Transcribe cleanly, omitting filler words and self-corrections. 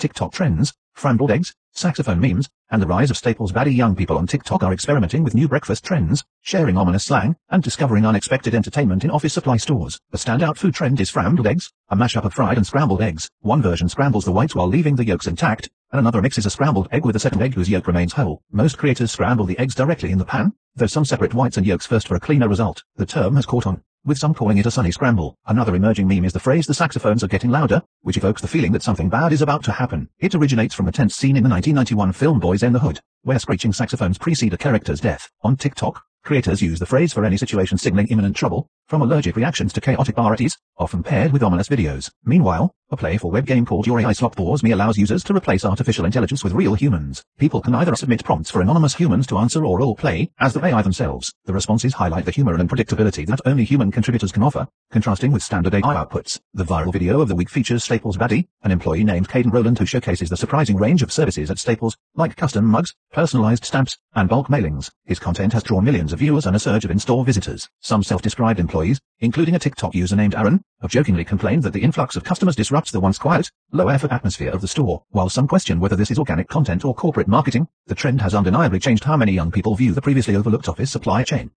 TikTok trends, scrambled eggs, saxophone memes, and the rise of Staples baddie. Young people on TikTok are experimenting with new breakfast trends, sharing ominous slang, and discovering unexpected entertainment in office supply stores. The standout food trend is scrambled eggs, a mashup of fried and scrambled eggs. One version scrambles the whites while leaving the yolks intact, and another mixes a scrambled egg with a second egg whose yolk remains whole. Most creators scramble the eggs directly in the pan, though some separate whites and yolks first for a cleaner result. The term has caught on, with some calling it a sunny scramble. Another emerging meme is the phrase "the saxophones are getting louder," which evokes the feeling that something bad is about to happen. It originates from a tense scene in the 1991 film Boys in the Hood, where screeching saxophones precede a character's death. On TikTok, creators use the phrase for any situation signaling imminent trouble, from allergic reactions to chaotic parties, often paired with ominous videos. Meanwhile, a playful web game called Your AI Slop Bores Me allows users to replace artificial intelligence with real humans. People can either submit prompts for anonymous humans to answer or role-play as the AI themselves. The responses highlight the humor and unpredictability that only human contributors can offer, contrasting with standard AI outputs. The viral video of the week features Staples baddie, an employee named Caden Rowland who showcases the surprising range of services at Staples, like custom mugs, personalized stamps, and bulk mailings. His content has drawn millions of viewers and a surge of in-store visitors. Some self-described employees, including a TikTok user named Aaron, have jokingly complained that the influx of customers disrupts the once quiet, low-effort atmosphere of the store. While some question whether this is organic content or corporate marketing, the trend has undeniably changed how many young people view the previously overlooked office supply chain.